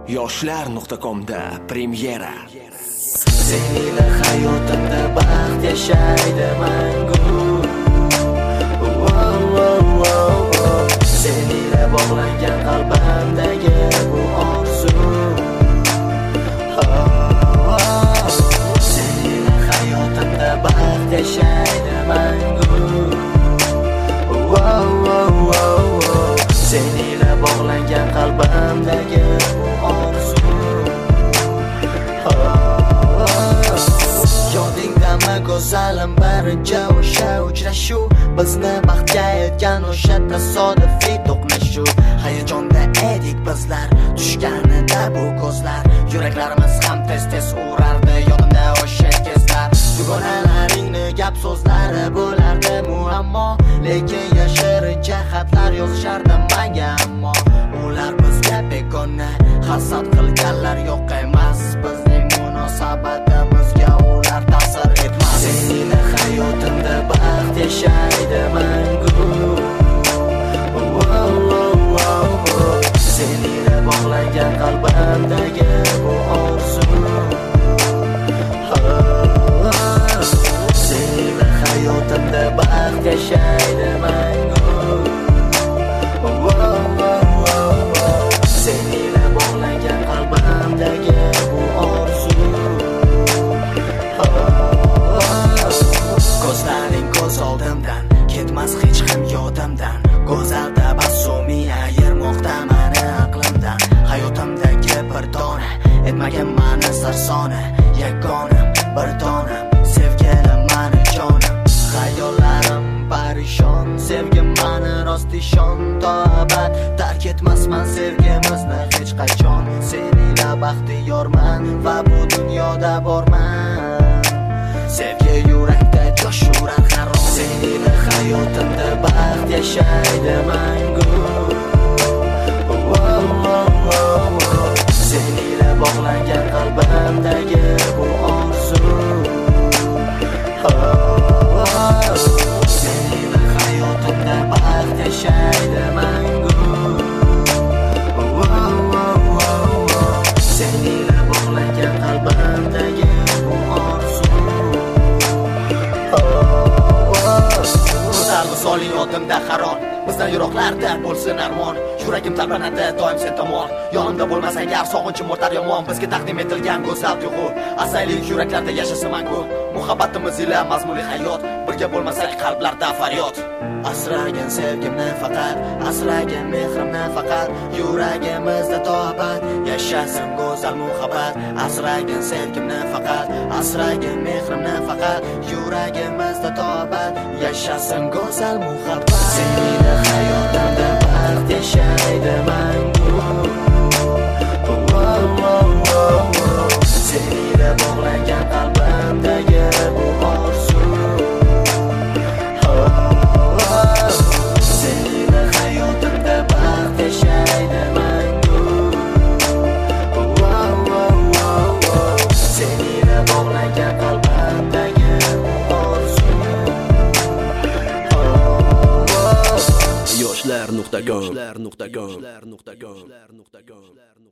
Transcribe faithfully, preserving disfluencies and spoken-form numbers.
yoshlar nuqta com'da premyera. Sen ila hayotimda baxt yashaydi mangu. Sen ila bog'langan qalbimdagi bu orzu. Sen ila hayotimda baxt yashaydi mangu. Sen ila bog'langan qalbimdagi bu orzu. Yodingdami go'zalim birinchi o'sha uchrashuv, bizni baxtga etgan o'sha tasodifiy to'qnashuv. Hayajonda edik bizlar, tushganida bu ko'zlar, yuraklarimiz ham tez-tez urardi yodimda o'sha kezlar. Dugonalaringni gap so'zlari bo'lardi muammo, lekin yashirincha xatlar yozishardi menga, ammo ular bizga begona. Hasad qilganlar yo'q emas, bizning munosabatimizga ular ta'sir etmas. Sen ila hayotimda baxt yashaydi mangu. Sen ila bog'langan qalbimdagi bu orzu. Sen ila hayotimda baxt yashaydi mangu. Sen ila bog'langan qalbimdagi bu orzu. Ko'zlaring ko'z oldimdan ketmas hech ham yodimdan. Go'zal tabassuming ayirmoqda meni aqlimdan. Hayotimdagi bir dona etmagan meni sarsona, yagonam bir donam sevgilim meni jonim. Xayollarim parishon, sevgim meni rost ishon. To abad tark etmasman sevgimizni hech qachon. Sen ila baxtiyorman va bu dunyoda borman. Sevgi yurakda josh urar har on. Sen ila hayotimda baxt yashaydi mangu. Sen ila bog'langan qalbimdagi bu orzu. Sen ila hayotimda baxt yashaydi mangu. Sen ila bog'langan qalbimdagi bu orzu. Ko'zarg'i soling yodimda haron, bizdan yiroqlarda bo'lsin armon. Yuragim talbanadi doim sen tomon. Yonimda bo'lmas agar sog'inchim ortar yomon. Bizga taqdim etilgan go'zal tuyg'u, asaylik yuraklarda yashasa mangu. Muhabbatimiz ila mazmunli hayot, birga bo'lmasak qalblarda faryod. Asragan sevgimni faqat, asragan mehrimni faqat, yuragimizda tobat yashasin go'zal muhabbat. Asragan sevgimni faqat, asragan mehrimni faqat, yuragimizda tobat yashasin go'zal muhabbat. Sen ila hayotimda baxt yashaydi mangu. Sen ila bog'langan qalbimdagi bu orzu. Sen ila hayotimda baxt yashaydi mangu. Sen ila bog'langan qalbimdagi bu orzu. yoshlar nuqta com